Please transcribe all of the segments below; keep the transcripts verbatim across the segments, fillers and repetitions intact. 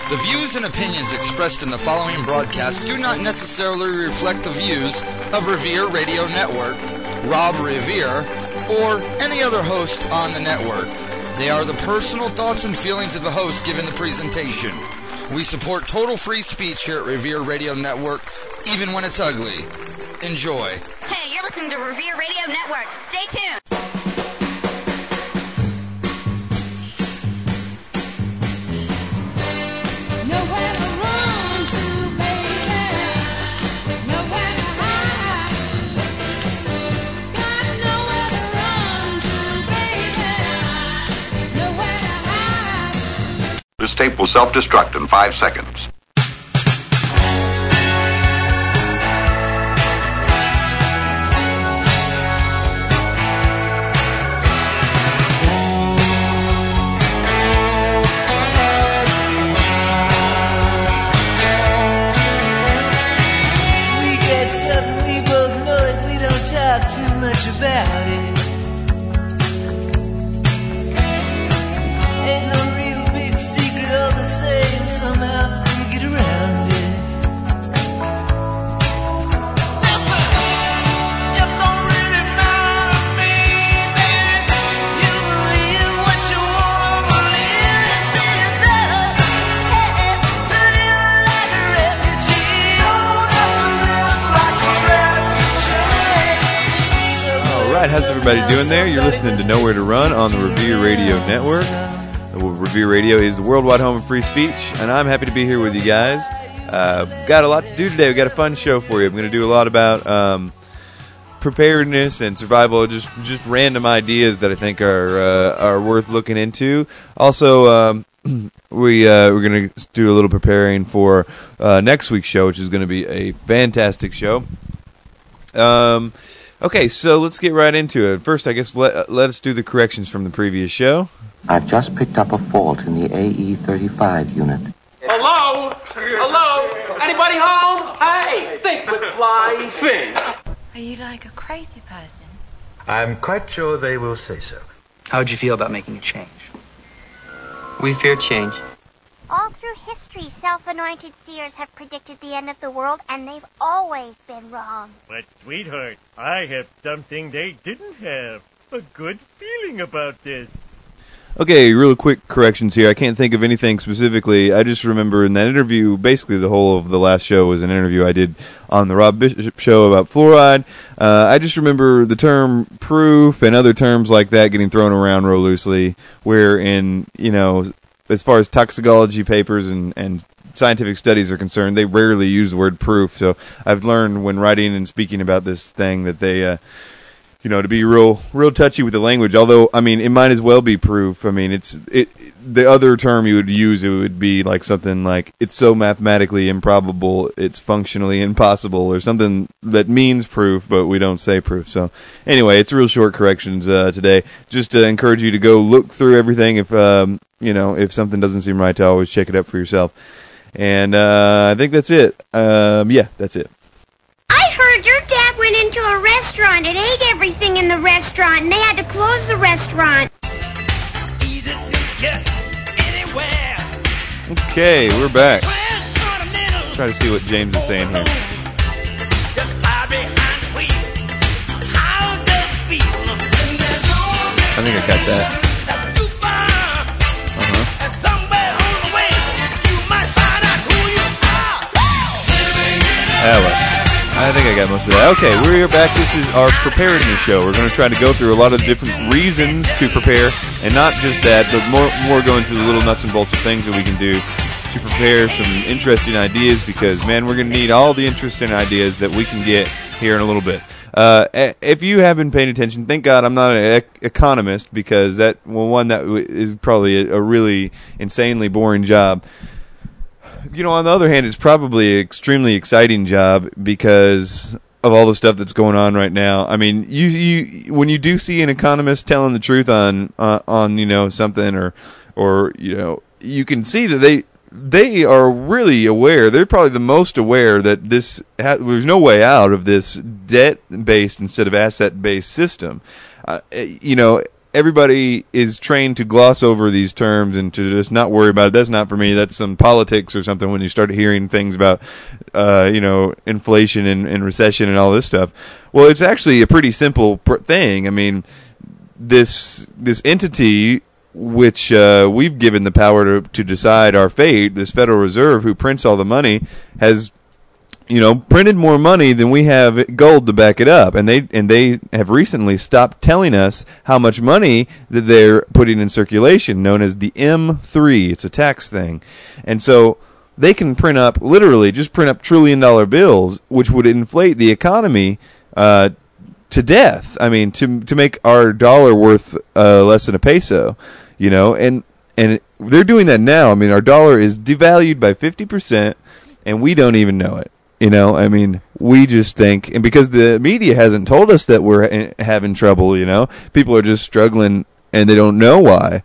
The views and opinions expressed in the following broadcast do not necessarily reflect the views of Revere Radio Network, Rob Revere, or any other host on the network. They are the personal thoughts and feelings of the host given the presentation. We support total free speech here at Revere Radio Network, even when it's ugly. Enjoy. Hey, you're listening to Revere Radio Network. Stay tuned. Nowhere to run to, baby. Nowhere to hide. Got nowhere to run to, baby. Nowhere to hide. This tape will self-destruct in five seconds. About it. Ain't no real big secret, all the same, somehow we get around it. Listen, you don't really know me, baby. You believe what you want to believe. This is love. Hey, to live like a refugee. Don't have to live like a refugee. All right, how's everybody doing there? You're listening to Nowhere to Run on the Revere Radio Network. Revere Radio is the worldwide home of free speech, and I'm happy to be here with you guys. Uh, got a lot to do today. We've got a fun show for you. I'm going to do a lot about um, preparedness and survival, just just random ideas that I think are uh, are worth looking into. Also, um, we uh, we're going to do a little preparing for uh, next week's show, which is going to be a fantastic show. Um. Okay, so let's get right into it. First, I guess let, let us do the corrections from the previous show. I've just picked up a fault in the A E thirty-five unit. Hello? Hello? Anybody home? Hey, think with fly, think. Are you like a crazy person? I'm quite sure they will say so. How would you feel about making a change? We fear change. All through history, self-anointed seers have predicted the end of the world, and they've always been wrong. But, sweetheart, I have something they didn't have. A good feeling about this. Okay, real quick corrections here. I can't think of anything specifically. I just remember in that interview, basically the whole of the last show was an interview I did on the Rob Bishop show about fluoride. Uh, I just remember the term proof and other terms like that getting thrown around real loosely, where in, you know, as far as toxicology papers and, and scientific studies are concerned, they rarely use the word proof. So I've learned when writing and speaking about this thing that they, uh, you know, to be real, real touchy with the language. Although, I mean, it might as well be proof. I mean, it's it. The other term you would use, it would be like something like it's so mathematically improbable, it's functionally impossible, or something that means proof, but we don't say proof. So anyway, it's real short corrections uh, today. Just to encourage you to go look through everything. If um, you know, if something doesn't seem right, to always check it up for yourself. And uh, I think that's it. Um, yeah, that's it. I heard your dad went into a restaurant and ate everything in the restaurant, and they had to close the restaurant. Easy to get anywhere. Okay, we're back. Let's try to see what James is saying here. I think I got that. Uh-huh. Ah, well, I think I got most of that. Okay, we're back. This is our preparedness show. We're going to try to go through a lot of different reasons to prepare, and not just that, but more, more going through the little nuts and bolts of things that we can do to prepare some interesting ideas, because, man, we're going to need all the interesting ideas that we can get here in a little bit. Uh, if you have been paying attention, thank God I'm not an ec- economist, because that, well, one, that is probably a, a really insanely boring job. You know, on the other hand, it's probably an extremely exciting job because of all the stuff that's going on right now. I mean, you you when you do see an economist telling the truth on uh, on you know something, or or you know, you can see that they they are really aware. They're probably the most aware that this ha- there's no way out of this debt-based instead of asset-based system. Uh, you know, everybody is trained to gloss over these terms and to just not worry about it. That's not for me. That's some politics or something when you start hearing things about, uh, you know, inflation and, and recession and all this stuff. Well, it's actually a pretty simple pr- thing. I mean, this this entity which uh, we've given the power to, to decide our fate, this Federal Reserve, who prints all the money, has you know, printed more money than we have gold to back it up, and they and they have recently stopped telling us how much money that they're putting in circulation, known as the M three. It's a tax thing, and so they can print up, literally, just print up trillion dollar bills, which would inflate the economy uh, to death. I mean, to to make our dollar worth uh, less than a peso, you know, and and they're doing that now. I mean, our dollar is devalued by fifty percent, and we don't even know it. You know, I mean, we just think, and because the media hasn't told us that we're having trouble, you know, people are just struggling and they don't know why,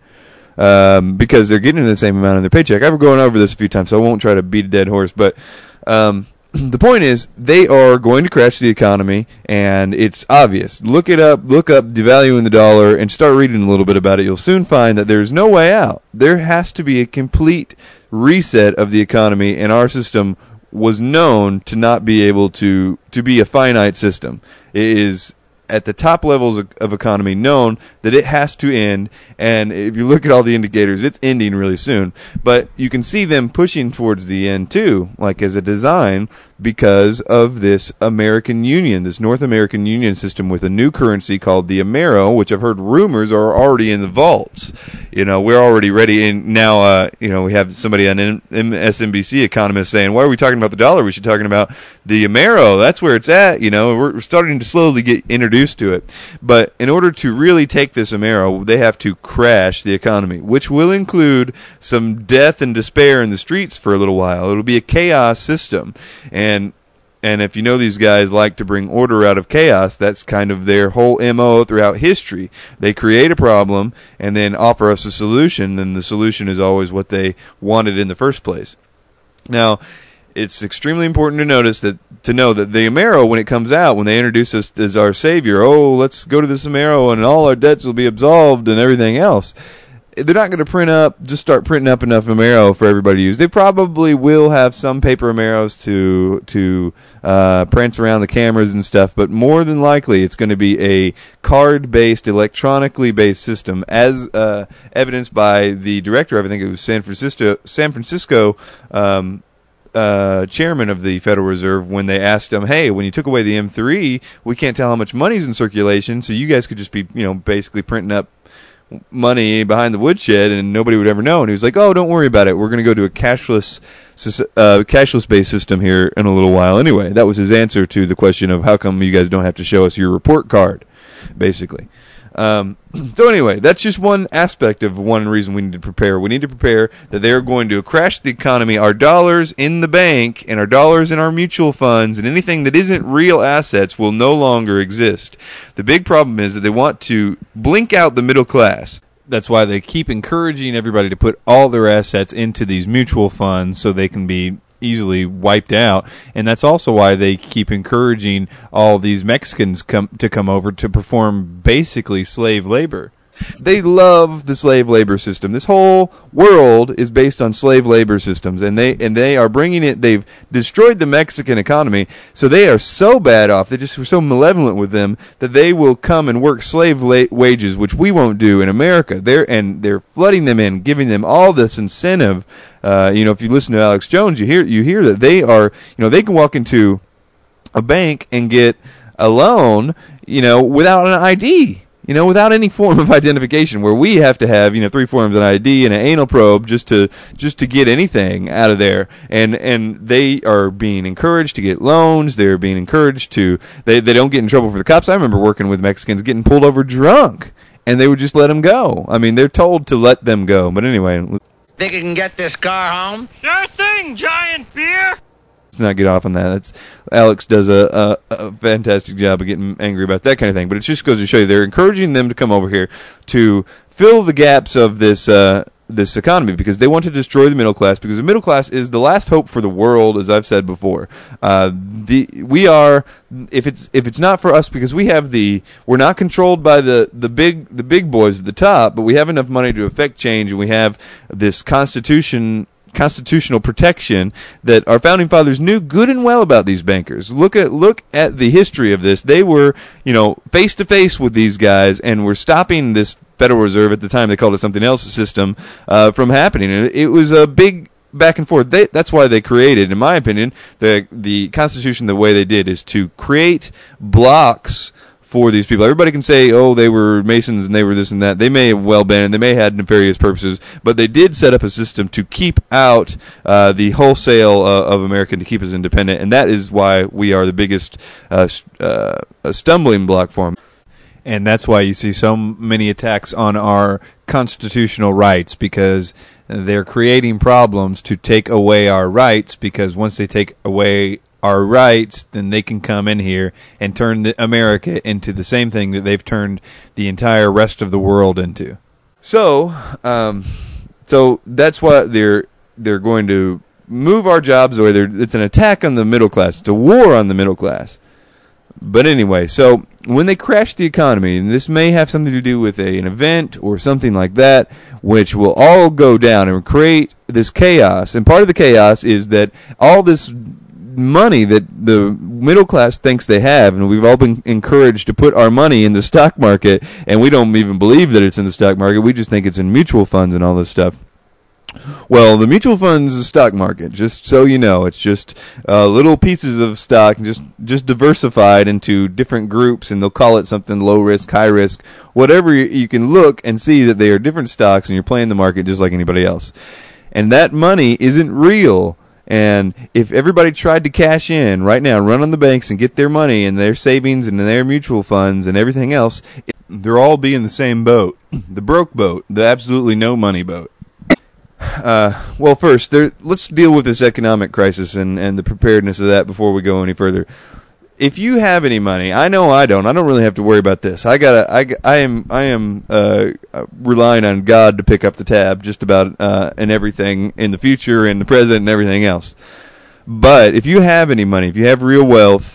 um, because they're getting the same amount in their paycheck. I've been going over this a few times, so I won't try to beat a dead horse, but um, the point is, they are going to crash the economy, and it's obvious. Look it up, look up devaluing the dollar, and start reading a little bit about it. You'll soon find that there's no way out. There has to be a complete reset of the economy, and our system was known to not be able to to be a finite system. It is at the top levels of, of economy known that it has to end, and if you look at all the indicators, it's ending really soon. But you can see them pushing towards the end too, like as a design, because of this American Union, this North American Union system with a new currency called the Amero, which I've heard rumors are already in the vaults. You know, we're already ready, and now, uh, you know, we have somebody on M S N B C, economist, saying, why are we talking about the dollar? We should be talking about the Amero. That's where it's at. You know, we're starting to slowly get introduced to it. But in order to really take this Amero, they have to crash the economy, which will include some death and despair in the streets for a little while. It'll be a chaos system. And And if you know these guys like to bring order out of chaos, that's kind of their whole M O throughout history. They create a problem and then offer us a solution, and the solution is always what they wanted in the first place. Now, it's extremely important to notice that to know that the Amero, when it comes out, when they introduce us as our savior, oh, let's go to this Amero and all our debts will be absolved and everything else. They're not going to print up, just start printing up enough Amero for everybody to use. They probably will have some paper Ameros to to uh, prance around the cameras and stuff, but more than likely it's going to be a card-based, electronically based system, as uh, evidenced by the director of, I think it was San Francisco, San Francisco um, uh, chairman of the Federal Reserve, when they asked him, hey, when you took away the M three, we can't tell how much money's in circulation, so you guys could just be, you know, basically printing up money behind the woodshed and nobody would ever know. And he was like, oh, don't worry about it. We're going to go to a cashless uh, cashless based system here in a little while. Anyway, that was his answer to the question of how come you guys don't have to show us your report card, basically. Um, so anyway, that's just one aspect of one reason we need to prepare. We need to prepare that they're going to crash the economy. Our dollars in the bank and our dollars in our mutual funds and anything that isn't real assets will no longer exist. The big problem is that they want to blink out the middle class. That's why they keep encouraging everybody to put all their assets into these mutual funds so they can be easily wiped out, and that's also why they keep encouraging all these Mexicans come to come over to perform basically slave labor. They love the slave labor system. This whole world is based on slave labor systems, and they and they are bringing it. They've destroyed the Mexican economy, so they are so bad off. They just were so malevolent with them that they will come and work slave la- wages, which we won't do in America. They're and they're flooding them in, giving them all this incentive. Uh, you know, if you listen to Alex Jones, you hear you hear that they are. You know, they can walk into a bank and get a loan, you know, without an I D. You know, without any form of identification, where we have to have, you know, three forms of I D and an anal probe just to just to get anything out of there. And and they are being encouraged to get loans. They're being encouraged to they they don't get in trouble for the cops. I remember working with Mexicans getting pulled over drunk, and they would just let them go. I mean, they're told to let them go. But anyway, think you can get this car home? Sure thing, giant beer. let's not get off on that. That's Alex does a, a, a fantastic job of getting angry about that kind of thing. But it just goes to show you they're encouraging them to come over here to fill the gaps of this uh, this economy because they want to destroy the middle class, because the middle class is the last hope for the world, as I've said before. Uh, the we are if it's if it's not for us, because we have the we're not controlled by the, the big the big boys at the top, but we have enough money to affect change, and we have this constitution constitutional protection that our founding fathers knew good and well about these bankers. Look at look at the history of this. They were, you know, face to face with these guys, and were stopping this Federal Reserve, at the time they called it something else, system, uh, from happening. And it was a big back and forth. They, that's why they created, in my opinion, the the Constitution the way they did is to create blocks for these people. Everybody can say, oh, they were Masons and they were this and that. They may have well been, and they may have had nefarious purposes, but they did set up a system to keep out uh, the wholesale uh, of America, to keep us independent, and that is why we are the biggest uh, uh, stumbling block for them. And that's why you see so many attacks on our constitutional rights, because they're creating problems to take away our rights, because once they take away our rights, then they can come in here and turn the America into the same thing that they've turned the entire rest of the world into. So, um, so that's why they're they're going to move our jobs away. They're, it's an attack on the middle class. It's a war on the middle class. But anyway, so when they crash the economy, and this may have something to do with a, an event or something like that, which will all go down and create this chaos. And part of the chaos is that all this money that the middle class thinks they have, and we've all been encouraged to put our money in the stock market, and we don't even believe that it's in the stock market. We just think it's in mutual funds and all this stuff. Well, the mutual funds is the stock market, just so you know. It's just uh, little pieces of stock, just just diversified into different groups, and they'll call it something low risk, high risk, whatever. You, you can look and see that they are different stocks, and you're playing the market just like anybody else. And that money isn't real. And if everybody tried to cash in right now, run on the banks and get their money and their savings and their mutual funds and everything else, it, they'll all be in the same boat, the broke boat, the absolutely no money boat. Uh, well, first, there, let's deal with this economic crisis and, and the preparedness of that before we go any further. If you have any money, I know I don't. I don't really have to worry about this. I got. I, I am. I am uh, relying on God to pick up the tab just about uh, and everything in the future and the present and everything else. But if you have any money, if you have real wealth,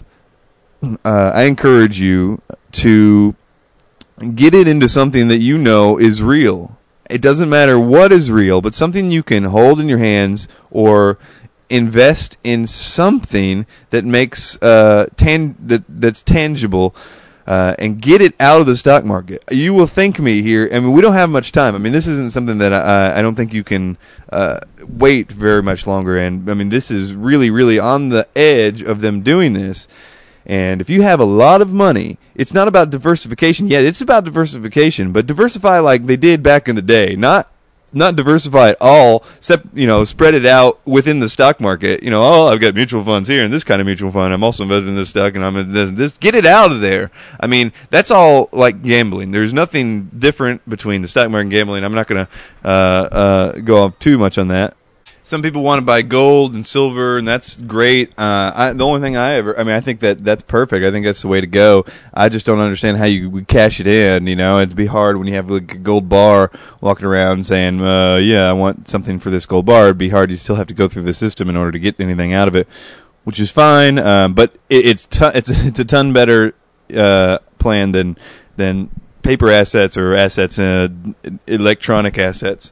uh, I encourage you to get it into something that you know is real. It doesn't matter what is real, but something you can hold in your hands, or invest in something that makes uh tan- that that's tangible, uh, and get it out of the stock market. You will thank me here. I mean, we don't have much time. I mean, this isn't something that I, I don't think you can uh, wait very much longer. And I mean, this is really, really on the edge of them doing this. And if you have a lot of money, it's not about diversification yet. It's about diversification, but diversify like they did back in the day. Not not diversify at all, except, you know, spread it out within the stock market. You know, oh, I've got mutual funds here and this kind of mutual fund. I'm also invested in this stock and I'm in this. this. Get it out of there. I mean, that's all like gambling. There's nothing different between the stock market and gambling. I'm not going to uh, uh, go off too much on that. Some people want to buy gold and silver, and that's great. Uh, I, the only thing I ever, I mean, I think that that's perfect. I think that's the way to go. I just don't understand how you would cash it in. You know, it'd be hard when you have like a gold bar walking around saying, uh, yeah, I want something for this gold bar. It'd be hard. You still have to go through the system in order to get anything out of it, which is fine. Um, but it, it's t- it's it's a ton better uh, plan than than paper assets or assets, uh, electronic assets.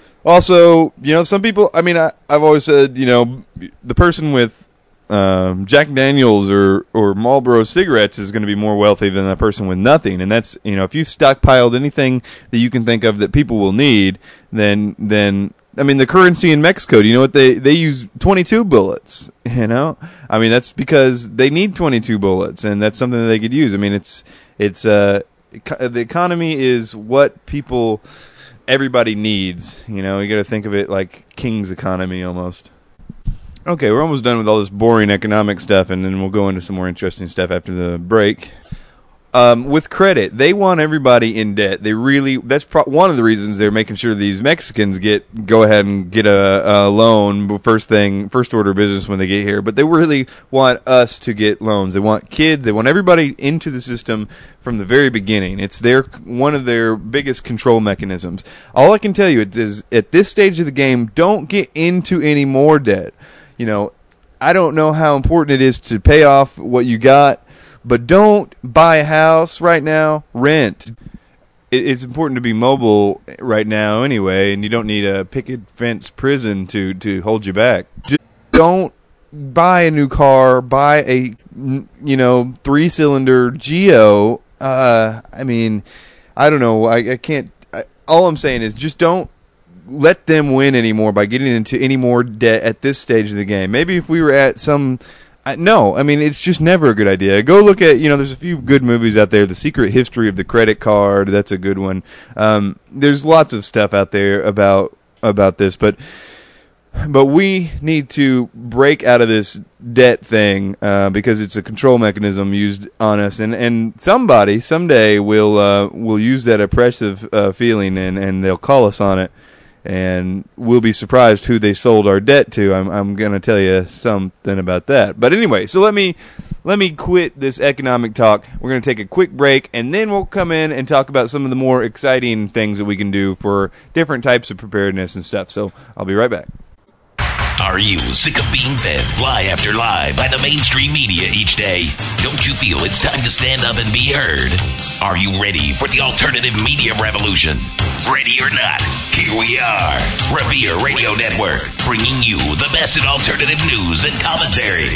Also, you know, some people, I mean, I, I've always said, you know, the person with um, Jack Daniels or, or Marlboro cigarettes is going to be more wealthy than the person with nothing. And that's, you know, if you've stockpiled anything that you can think of that people will need, then, then I mean, the currency in Mexico, do you know what they, they use? twenty-two bullets, you know? I mean, that's because they need twenty-two bullets, and that's something that they could use. I mean, it's, it's, uh, the economy is what people... everybody needs, you know. You got to think of it like King's economy almost. Okay, we're almost done with all this boring economic stuff, and then we'll go into some more interesting stuff after the break. Um, with credit, they want everybody in debt. They really, that's pro- one of the reasons they're making sure these Mexicans get, go ahead and get a, a loan first thing, first order of business when they get here. But they really want us to get loans. They want kids, they want everybody into the system from the very beginning. It's their, one of their biggest control mechanisms. All I can tell you is, at this stage of the game, don't get into any more debt. You know, I don't know how important it is to pay off what you got, but don't buy a house right now. Rent. It's important to be mobile right now anyway, and you don't need a picket fence prison to, to hold you back. Just don't buy a new car. Buy a, you know, three-cylinder Geo. Uh, I mean, I don't know. I, I can't. I, all I'm saying is just don't let them win anymore by getting into any more debt at this stage of the game. Maybe if we were at some... I, no, I mean, it's just never a good idea. Go look at, you know, there's a few good movies out there. The Secret History of the Credit Card, that's a good one. Um, there's lots of stuff out there about about this, but but we need to break out of this debt thing uh, because it's a control mechanism used on us, and, and somebody someday will uh, will use that oppressive uh, feeling, and, and they'll call us on it. And we'll be surprised who they sold our debt to. I'm I'm going to tell you something about that. But anyway, so let me let me quit this economic talk. We're going to take a quick break, and then we'll come in and talk about some of the more exciting things that we can do for different types of preparedness and stuff. So I'll be right back. Are you sick of being fed lie after lie by the mainstream media each day? Don't you feel it's time to stand up and be heard? Are you ready for the alternative media revolution? Ready or not, here we are. Revere Radio Network, bringing you the best in alternative news and commentary.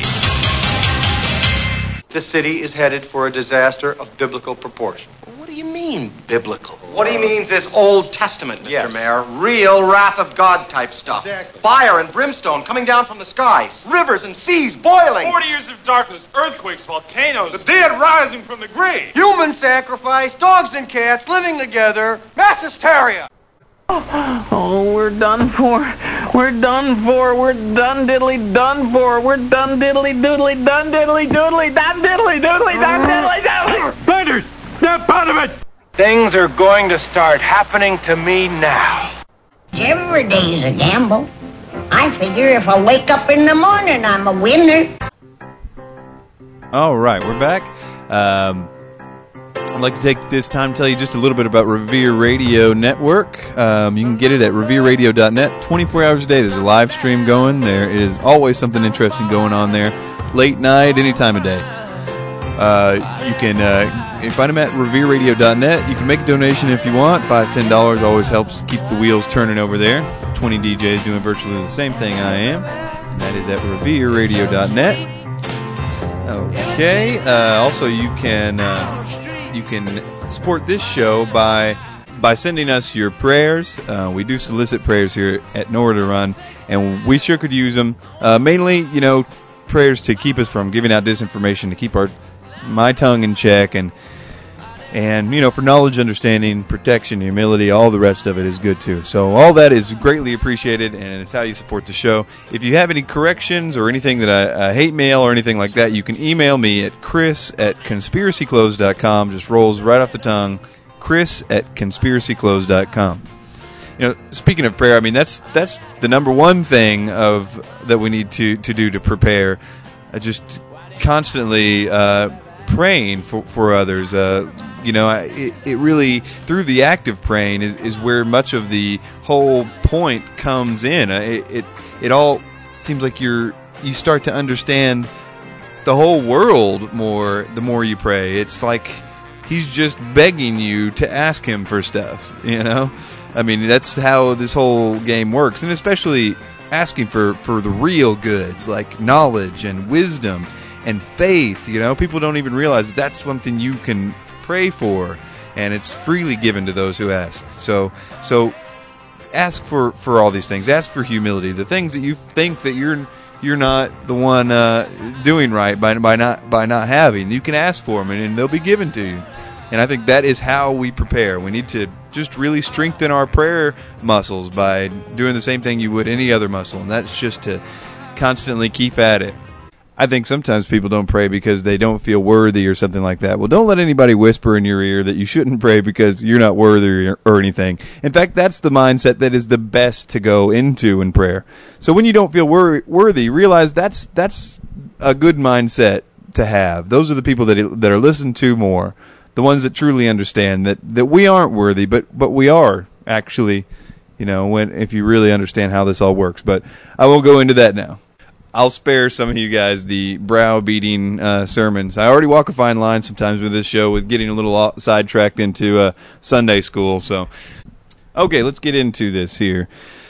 The city is headed for a disaster of biblical proportion. What do you mean, biblical? What he means is Old Testament, Mister Yes. Mayor. Real wrath of God type stuff. Exactly. Fire and brimstone coming down from the skies. Rivers and seas boiling. Forty years of darkness, earthquakes, volcanoes. The dead rising from the grave. Human sacrifice, dogs and cats living together. Mass hysteria. Oh, we're done for. We're done for. We're done diddly done for. We're done diddly doodly done diddly doodly done diddly doodly done diddly doodly. Blinders, snap out of it! Things are going to start happening to me now. Every day's a gamble. I figure if I wake up in the morning, I'm a winner. All right, we're back. Um, I'd like to take this time to tell you just a little bit about Revere Radio Network. Um, you can get it at revere radio dot net twenty-four hours a day. There's a live stream going. There is always something interesting going on there. Late night, any time of day. Uh, you can uh, you find them at revere radio dot net. You can make a donation if you want. five dollars, ten dollars always helps keep the wheels turning over there. twenty D Js doing virtually the same thing I am. And that is at revere radio dot net. Okay. Uh, also, you can uh, you can support this show by by sending us your prayers. Uh, we do solicit prayers here at Nowhere to Run, and we sure could use them. Uh, mainly, you know, prayers to keep us from giving out disinformation, to keep our my tongue in check, and and you know, for knowledge, understanding, protection, humility, all the rest of it is good too. So all that is greatly appreciated, and it's how you support the show. If you have any corrections or anything that I, I hate mail or anything like that, you can email me at chris at conspiracy clothes dot com. Just rolls right off the tongue. Chris at conspiracy clothes dot com. You know, speaking of prayer, I mean that's that's the number one thing of that we need to, to do to prepare. Uh, just constantly uh, praying for for others. Uh, you know, it, it really through the act of praying is, is where much of the whole point comes in. Uh, it, it it all seems like you're you start to understand the whole world more the more you pray. It's like he's just begging you to ask him for stuff, you know? I mean, that's how this whole game works. And especially asking for, for the real goods, like knowledge and wisdom and faith, you know? People don't even realize that's something you can pray for, and it's freely given to those who ask. So so ask for, for all these things. Ask for humility. The things that you think that you're you're not the one uh, doing right by by not by not having, you can ask for them, and, and they'll be given to you. And I think that is how we prepare. We need to just really strengthen our prayer muscles by doing the same thing you would any other muscle, and that's just to constantly keep at it. I think sometimes people don't pray because they don't feel worthy or something like that. Well, don't let anybody whisper in your ear that you shouldn't pray because you're not worthy or, or anything. In fact, that's the mindset that is the best to go into in prayer. So when you don't feel wor- worthy, realize that's that's a good mindset to have. Those are the people that that are listened to more, the ones that truly understand that, that we aren't worthy, but but we are actually, you know, when if you really understand how this all works. But I won't go into that now. I'll spare some of you guys the brow-beating uh, sermons. I already walk a fine line sometimes with this show with getting a little sidetracked into uh, Sunday school. So, okay, let's get into this here.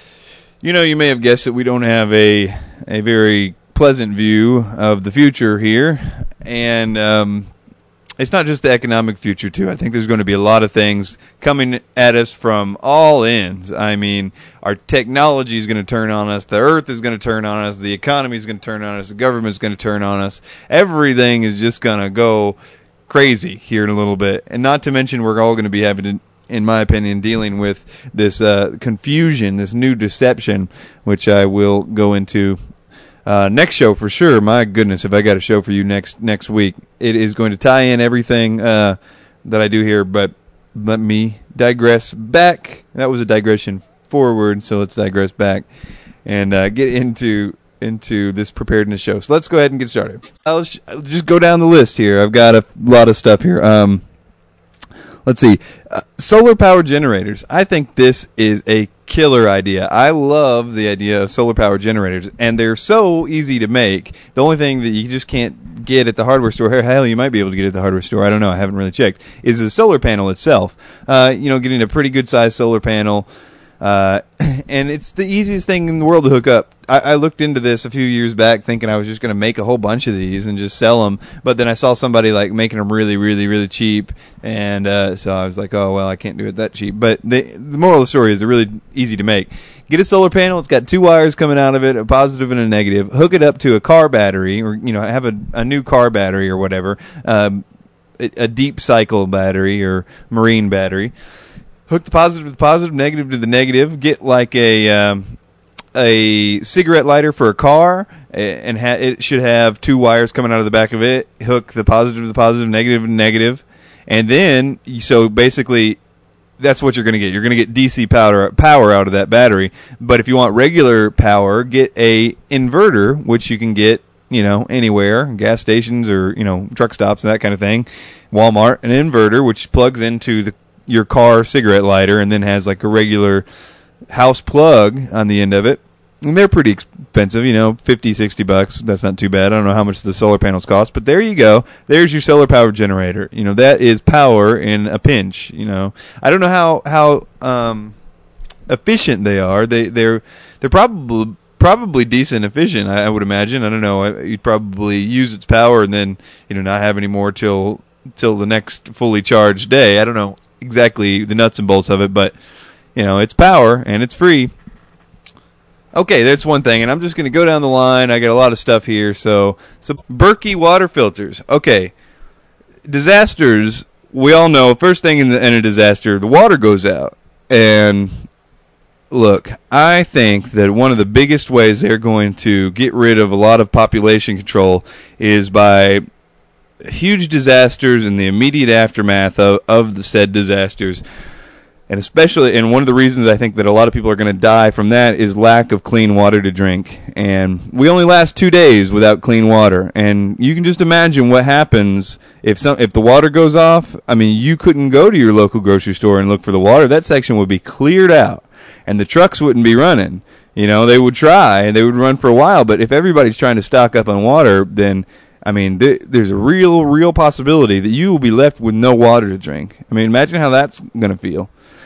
You know, you may have guessed that we don't have a a very pleasant view of the future here, and um, it's not just the economic future, too. I think there's going to be a lot of things coming at us from all ends. I mean, our technology is going to turn on us. The earth is going to turn on us. The economy is going to turn on us. The government is going to turn on us. Everything is just going to go crazy here in a little bit. And not to mention we're all going to be having to, in my opinion, dealing with this uh, confusion, this new deception, which I will go into Uh, next show for sure. My goodness, if I got a show for you next next week, it is going to tie in everything uh, that I do here. But let me digress back. That was a digression forward, so let's digress back and uh, get into into this preparedness show. So let's go ahead and get started. Uh, let's just go down the list here. I've got a lot of stuff here. Um, let's see. Uh, solar power generators. I think this is a killer idea. I love the idea of solar power generators, and they're so easy to make. The only thing that you just can't get at the hardware store, hell, you might be able to get at the hardware store, I don't know, I haven't really checked, is the solar panel itself. Uh, you know, getting a pretty good sized solar panel, uh, and it's the easiest thing in the world to hook up. I, I looked into this a few years back thinking I was just going to make a whole bunch of these and just sell them, but then I saw somebody like making them really, really, really cheap, and uh, so I was like, oh, well, I can't do it that cheap. But the, the moral of the story is they're really easy to make. Get a solar panel. It's got two wires coming out of it, a positive and a negative. Hook it up to a car battery, or you know, have a, a new car battery or whatever, um, a, a deep cycle battery or marine battery. Hook the positive to the positive, negative to the negative. Get like a um, a cigarette lighter for a car, and ha- it should have two wires coming out of the back of it. Hook the positive to the positive, negative to negative, and then so basically that's what you're going to get. You're going to get D C power power out of that battery. But if you want regular power, get a inverter, which you can get, you know, anywhere, gas stations or, you know, truck stops and that kind of thing. Walmart, an inverter which plugs into the your car cigarette lighter and then has like a regular house plug on the end of it. And they're pretty expensive, you know, fifty, sixty bucks. That's not too bad. I don't know how much the solar panels cost, but there you go. There's your solar power generator. You know, that is power in a pinch, you know. I don't know how how um efficient they are. They they're they're probably probably decent efficient, I, I would imagine. I don't know. You'd probably use its power and then, you know, not have any more till till the next fully charged day. I don't know exactly the nuts and bolts of it, but you know, it's power and it's free. Okay, that's one thing, and I'm just going to go down the line. I got a lot of stuff here. So, so Berkey water filters. Okay, disasters. We all know first thing in, the, in a disaster, the water goes out. And look, I think that one of the biggest ways they're going to get rid of a lot of population control is by huge disasters and the immediate aftermath of, of the said disasters. And especially, and one of the reasons I think that a lot of people are going to die from that is lack of clean water to drink. And we only last two days without clean water. And you can just imagine what happens if some if the water goes off. I mean, you couldn't go to your local grocery store and look for the water. That section would be cleared out, and the trucks wouldn't be running. You know, they would try, and they would run for a while. But if everybody's trying to stock up on water, then I mean, th- there's a real, real possibility that you will be left with no water to drink. I mean, imagine how that's going to feel.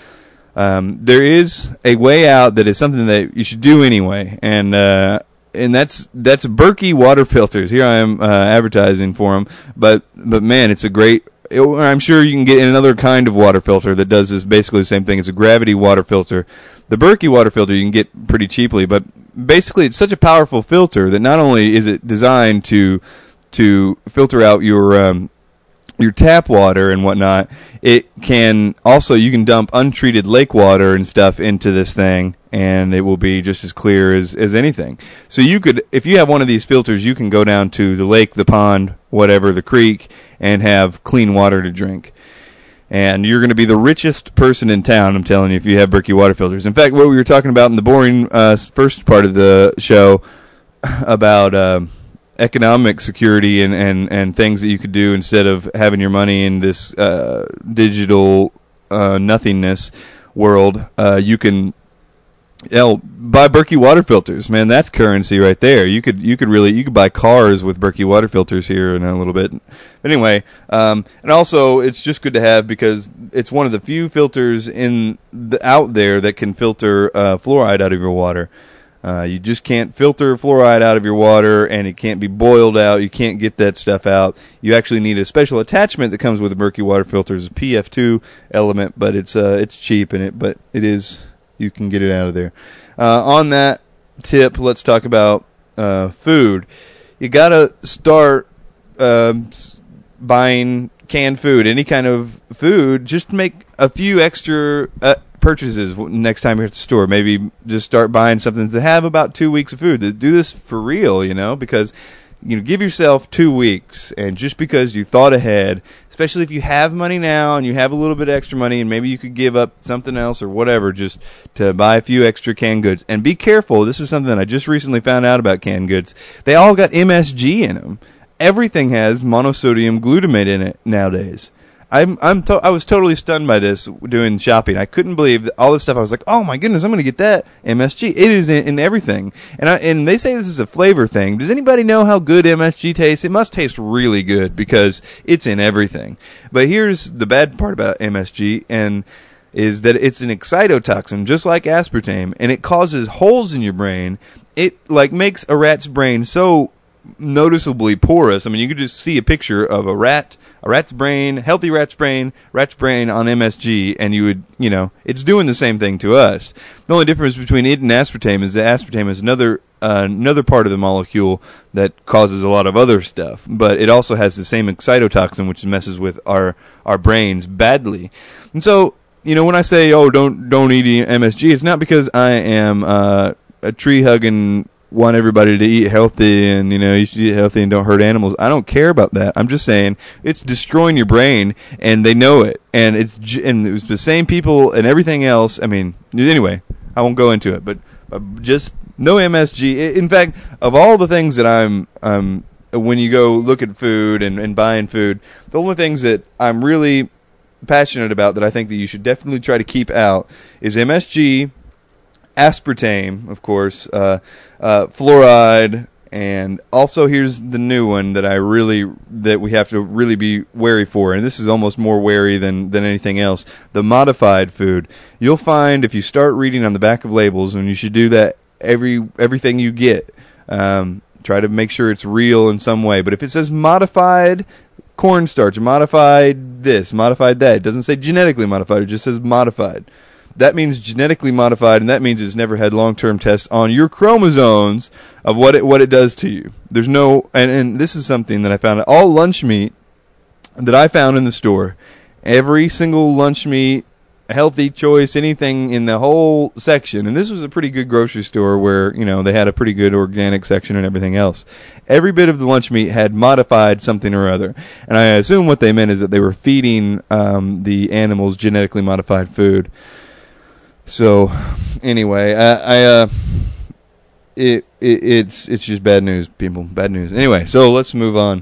Um, there is a way out that is something that you should do anyway, and uh, and that's that's Berkey water filters. Here I am uh, advertising for them, but but man, it's a great. It, I'm sure you can get another kind of water filter that does this basically the same thing. It's a gravity water filter. The Berkey water filter you can get pretty cheaply, but basically it's such a powerful filter that not only is it designed to to filter out your um, your tap water and whatnot, it can also, you can dump untreated lake water and stuff into this thing, and it will be just as clear as, as anything. So you could, if you have one of these filters, you can go down to the lake, the pond, whatever, the creek, and have clean water to drink. And you're going to be the richest person in town, I'm telling you, if you have Berkey water filters. In fact, what we were talking about in the boring uh, first part of the show about um, economic security and, and, and things that you could do instead of having your money in this uh, digital uh, nothingness world, uh, you can hell, buy Berkey water filters. Man, that's currency right there. You could you could really you could buy cars with Berkey water filters here in a little bit. But anyway, um, and also it's just good to have because it's one of the few filters in the, out there that can filter uh, fluoride out of your water. Uh, you just can't filter fluoride out of your water, and it can't be boiled out. You can't get that stuff out. You actually need a special attachment that comes with the Berkey water filters, a P F two element, but it's uh, it's cheap in it, but it is, you can get it out of there. Uh, on that tip, let's talk about uh, food. You got to start um, buying canned food, any kind of food. Just make a few extra uh, purchases next time you're at the store. Maybe just start buying something to have about two weeks of food. Do this for real, you know, because you know, give yourself two weeks, and just because you thought ahead, especially if you have money now and you have a little bit of extra money, and maybe you could give up something else or whatever just to buy a few extra canned goods. And be careful. This is something that I just recently found out about canned goods. They all got M S G in them. Everything has monosodium glutamate in it nowadays. I'm I'm to- I was totally stunned by this doing shopping. I couldn't believe that all this stuff. I was like, oh my goodness, I'm going to get that M S G. It is in, in everything, and I, and they say this is a flavor thing. Does anybody know how good M S G tastes? It must taste really good because it's in everything. But here's the bad part about M S G, and is that it's an excitotoxin, just like aspartame, and it causes holes in your brain. It like makes a rat's brain so noticeably porous. I mean, you could just see a picture of a rat. A rat's brain, healthy rat's brain, rat's brain on M S G, and you would, you know, it's doing the same thing to us. The only difference between it and aspartame is that aspartame is another uh, another part of the molecule that causes a lot of other stuff, but it also has the same excitotoxin, which messes with our our brains badly. And so, you know, when I say, oh, don't don't eat M S G, it's not because I am uh, a tree hugging, want everybody to eat healthy, and you know you should eat healthy and don't hurt animals. I don't care about that. I'm just saying it's destroying your brain, and they know it. And it's and it was the same people and everything else. I mean, anyway, I won't go into it, but uh, just no M S G. In fact, of all the things that I'm, um, when you go look at food and, and buying food, the only things that I'm really passionate about that I think that you should definitely try to keep out is M S G, aspartame, of course, uh, uh, fluoride, and also here's the new one that I really that we have to really be wary for, and this is almost more wary than than anything else. The modified food. You'll find if you start reading on the back of labels, and you should do that every everything you get. Um, try to make sure it's real in some way. But if it says modified cornstarch, modified this, modified that, it doesn't say genetically modified. It just says modified. That means genetically modified, and that means it's never had long-term tests on your chromosomes of what it what it does to you. There's no, and, and this is something that I found. All lunch meat that I found in the store, every single lunch meat, healthy choice, anything in the whole section, and this was a pretty good grocery store where, you know, they had a pretty good organic section and everything else. Every bit of the lunch meat had modified something or other, and I assume what they meant is that they were feeding um, the animals genetically modified food. So, anyway, I, I uh, it, it it's it's just bad news, people. Bad news. Anyway, so let's move on.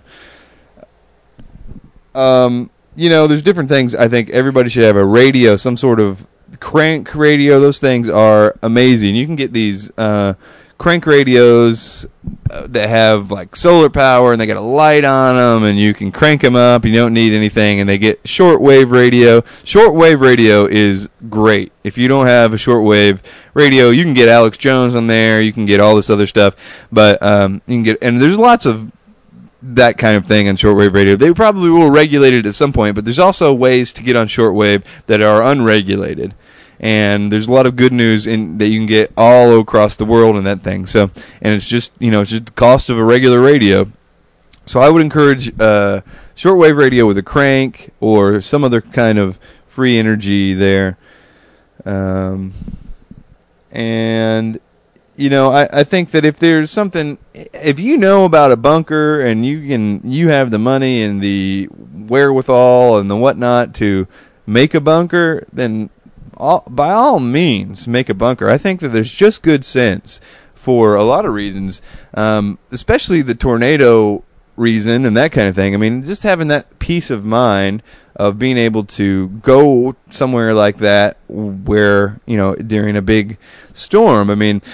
Um, you know, there's different things. I think everybody should have a radio, some sort of crank radio. Those things are amazing. You can get these uh, crank radios uh, that have like solar power, and they got a light on them, and you can crank them up. You don't need anything, and they get shortwave radio. Shortwave radio is great. If you don't have a shortwave radio, you can get Alex Jones on there. You can get all this other stuff, but um, you can get, and there's lots of that kind of thing on shortwave radio. They probably will regulate it at some point, but there's also ways to get on shortwave that are unregulated. And there's a lot of good news in that you can get all across the world in that thing. So, and it's just, you know, it's just the cost of a regular radio. So I would encourage uh, shortwave radio with a crank or some other kind of free energy there. Um, And, you know, I, I think that if there's something, if you know about a bunker and you can, you have the money and the wherewithal and the whatnot to make a bunker, then all, by all means make a bunker. I think that there's just good sense for a lot of reasons, um, especially the tornado reason and that kind of thing. I mean, just having that peace of mind of being able to go somewhere like that where, you know, during a big storm. I mean,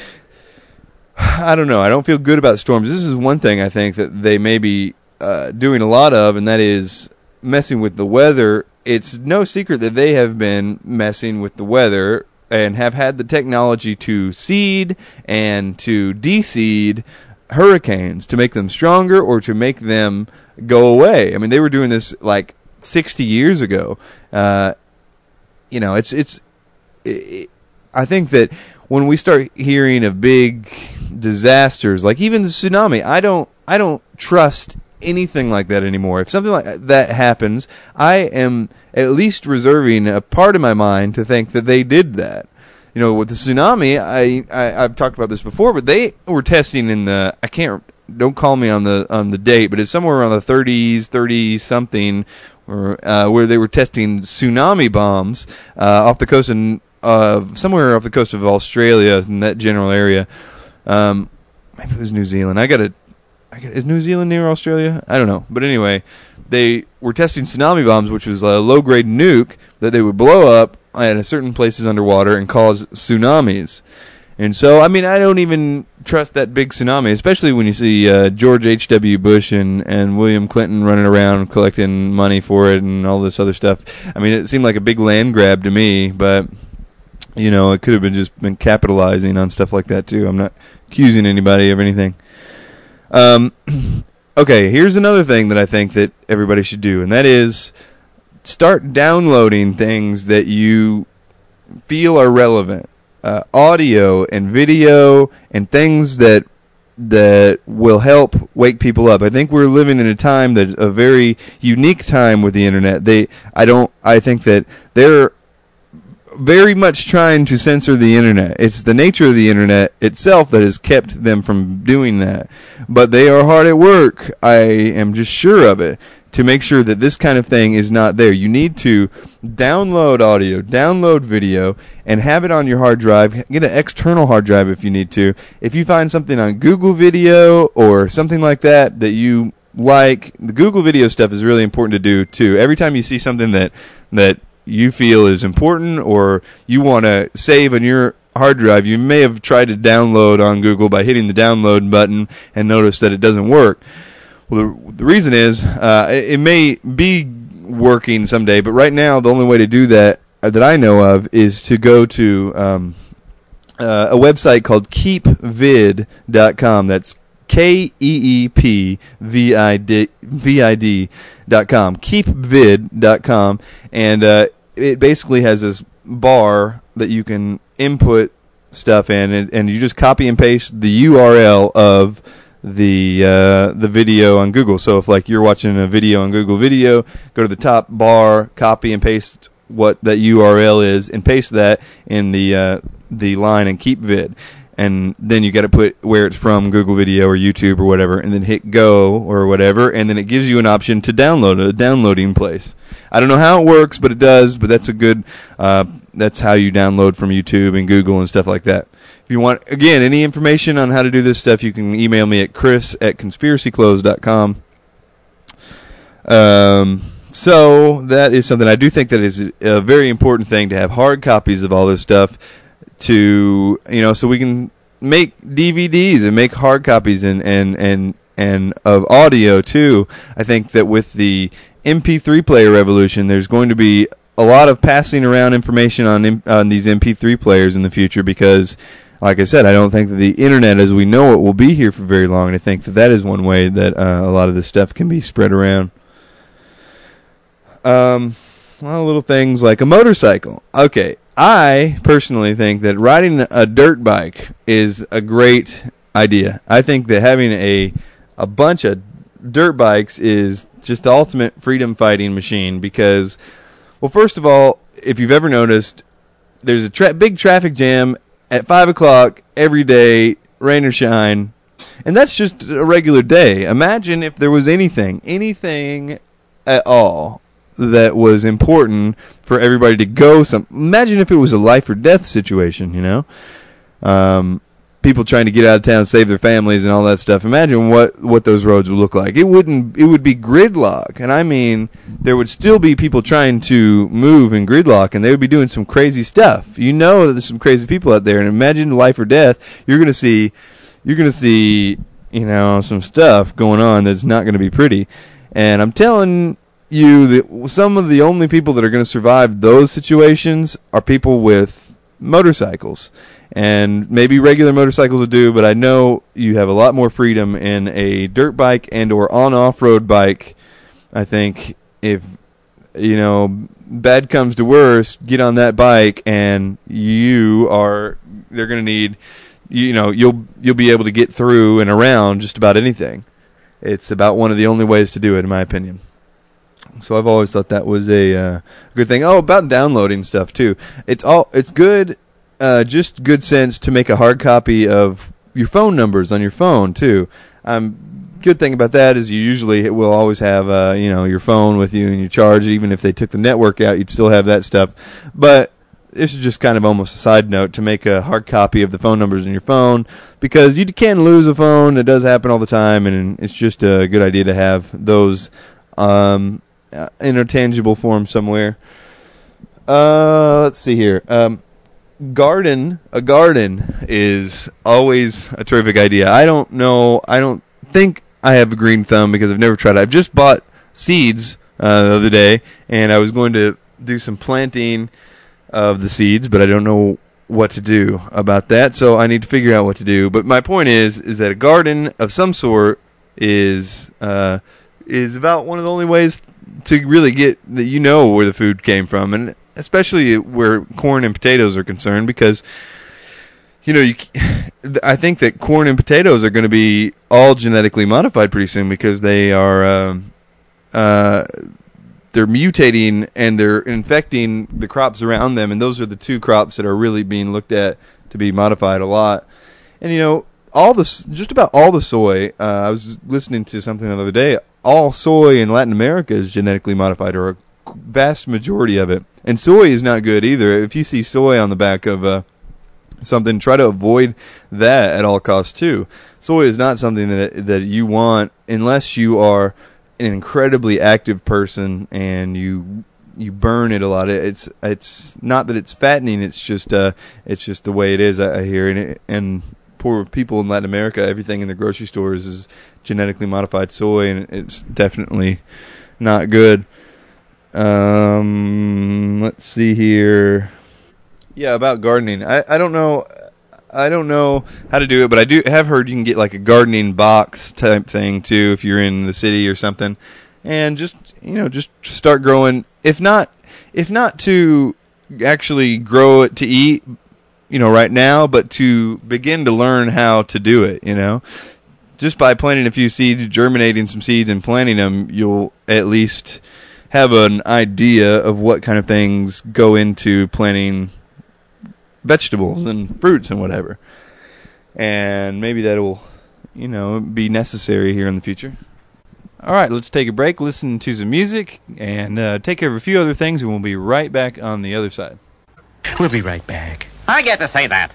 I don't know. I don't feel good about storms. This is one thing I think that they may be uh, doing a lot of, and that is messing with the weather. It's no secret that they have been messing with the weather and have had the technology to seed and to de-seed hurricanes, to make them stronger or to make them go away. I mean, they were doing this like sixty years ago. Uh, you know, it's it's. It, I think that when we start hearing of big disasters, like even the tsunami, I don't I don't trust anything like that anymore. If something like that happens, I am at least reserving a part of my mind to think that they did that. You know, with the tsunami, I, I I've talked about this before, but they were testing in the I can't don't call me on the on the date, but it's somewhere around the thirties, thirty something, or uh, where they were testing tsunami bombs uh, off the coast of uh, somewhere off the coast of Australia in that general area. Um, maybe it was New Zealand. I got to. Is New Zealand near Australia? I don't know. But anyway, they were testing tsunami bombs, which was a low-grade nuke that they would blow up at certain places underwater and cause tsunamis. And so, I mean, I don't even trust that big tsunami, especially when you see uh, George H W. Bush and, and William Clinton running around collecting money for it and all this other stuff. I mean, it seemed like a big land grab to me, but, you know, it could have been just been capitalizing on stuff like that, too. I'm not accusing anybody of anything. Um, okay, here's another thing that I think that everybody should do, and that is start downloading things that you feel are relevant. Uh, audio and video and things that that will help wake people up. I think we're living in a time that's a very unique time with the internet. They, I don't, I think that they're very much trying to censor the internet. It's the nature of the internet itself that has kept them from doing that. But they are hard at work, I am just sure of it, to make sure that this kind of thing is not there. You need to download audio, download video, and have it on your hard drive. Get an external hard drive if you need to. If you find something on Google Video or something like that that you like, the Google Video stuff is really important to do too. Every time you see something that that you feel is important or you want to save on your hard drive, you may have tried to download on Google by hitting the download button and notice that it doesn't work. Well, the, the reason is uh, it, it may be working someday, but right now the only way to do that uh, that I know of is to go to um, uh, a website called keep vid dot com. That's K E E P V I D dot com. keep vid dot com. And uh, it basically has this bar that you can input stuff in, and, and you just copy and paste the U R L of the uh, the video on Google. So if like you're watching a video on Google Video, go to the top bar, copy and paste what that U R L is, and paste that in the uh, the line and keep vid. And then you got to put where it's from, Google Video or YouTube or whatever, and then hit go or whatever, and then it gives you an option to download a downloading place. I don't know how it works, but it does. But that's a good. Uh, that's how you download from YouTube and Google and stuff like that. If you want, again, any information on how to do this stuff, you can email me at chris at conspiracy clothes dot com. Um, so that is something I do think that is a very important thing to have hard copies of all this stuff. To, you know, so we can make D V Ds and make hard copies and, and, and, and of audio too. I think that with the M P three player revolution, there's going to be a lot of passing around information on on these M P three players in the future because, like I said, I don't think that the internet as we know it will be here for very long, and I think that that is one way that uh, a lot of this stuff can be spread around. Um, well, little things like a motorcycle. Okay. I personally think that riding a dirt bike is a great idea. I think that having a a bunch of dirt bikes is just the ultimate freedom fighting machine because, well, first of all, if you've ever noticed, there's a tra- big traffic jam at five o'clock every day, rain or shine. And that's just a regular day. Imagine if there was anything, anything at all that was important for everybody to go. Some Imagine if it was a life or death situation, you know? Um, people trying to get out of town, save their families and all that stuff. Imagine what, what those roads would look like. It wouldn't. It would be gridlock. And I mean, there would still be people trying to move in gridlock, and they would be doing some crazy stuff. You know that there's some crazy people out there, and imagine life or death. You're going to see... You're going to see, you know, some stuff going on that's not going to be pretty. And I'm telling you that some of the only people that are going to survive those situations are people with motorcycles. And maybe regular motorcycles will do, but I know you have a lot more freedom in a dirt bike and or on off-road bike. I think if, you know, bad comes to worse, get on that bike and you are, they're going to need... You know, you'll you'll be able to get through and around just about anything. It's about one of the only ways to do it, in my opinion. So I've always thought that was a uh, good thing. Oh, about downloading stuff too. It's all it's good, uh, just good sense to make a hard copy of your phone numbers on your phone too. Um, good thing about that is you usually will always have uh, you know, your phone with you and you charge it. Even if they took the network out, you'd still have that stuff. But this is just kind of almost a side note to make a hard copy of the phone numbers in your phone, because you can lose a phone. It does happen all the time, and it's just a good idea to have those um, in a tangible form somewhere. Uh, let's see here. Um, garden, a garden is always a terrific idea. I don't know. I don't think I have a green thumb because I've never tried it. I've just bought seeds uh, the other day, and I was going to do some planting of the seeds, but I don't know what to do about that, so I need to figure out what to do. But my point is, is that a garden of some sort is uh, is about one of the only ways to really get that you know where the food came from, and especially where corn and potatoes are concerned, because you know, you, I think that corn and potatoes are going to be all genetically modified pretty soon because they are. Um, uh, They're mutating and they're infecting the crops around them, and those are the two crops that are really being looked at to be modified a lot. And you know, all the just about all the soy. Uh, I was listening to something the other day. All soy in Latin America is genetically modified, or a vast majority of it. And soy is not good either. If you see soy on the back of uh, something, try to avoid that at all costs too. Soy is not something that that you want unless you are an incredibly active person and you you burn it a lot. It's it's not that it's fattening. It's just uh it's just the way it is. I, I hear and it, and poor people in Latin America, everything in the grocery stores is genetically modified soy, and it's definitely not good. Um, let's see here. Yeah, about gardening. I I don't know. I don't know how to do it, but I do have heard you can get like a gardening box type thing too if you're in the city or something, and just you know just start growing. If not, if not to actually grow it to eat, you know, right now, but to begin to learn how to do it. You know, just by planting a few seeds, germinating some seeds, and planting them, you'll at least have an idea of what kind of things go into planting vegetables and fruits and whatever, and maybe that'll, you know, be necessary here in the future. All right, let's take a break, listen to some music, and uh, take care of a few other things, and we'll be right back on the other side. We'll be right back. I get to say that.